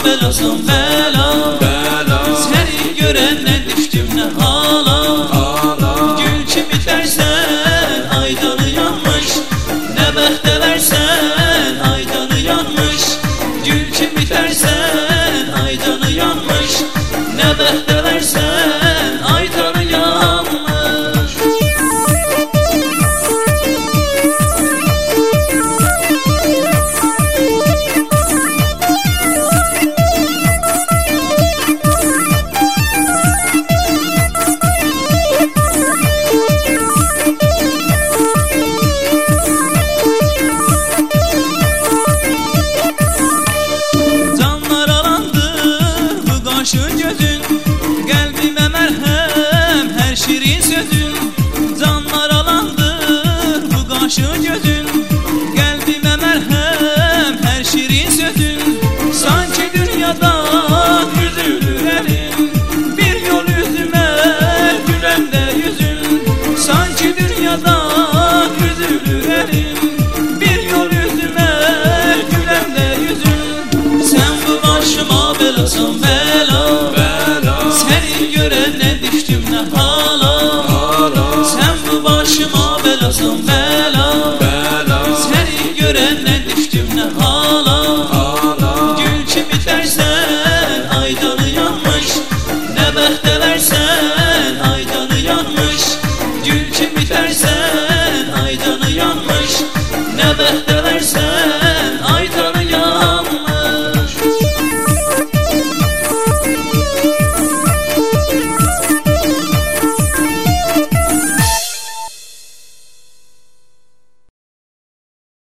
belasın bela, seni görenden düştüm ne hala. Gül kimi dersen aydanı yanmış, ne bəxtə versen aydanı yanmış. Gül kimi dersen aydanı yanmış, ne bəxtə versen aydanı yanmış. Şu gözün kalbime merhem, her şirin sözün. Canlar alandı bu kaşı gözün, kalbime merhem, her şirin sözün. Sanki dünyada üzülür elin, bir yol yüzüme gülen de yüzün. Sanki dünyada üzülür elin, bir yol yüzüme gülen de yüzün. Sen bu başıma belasın be,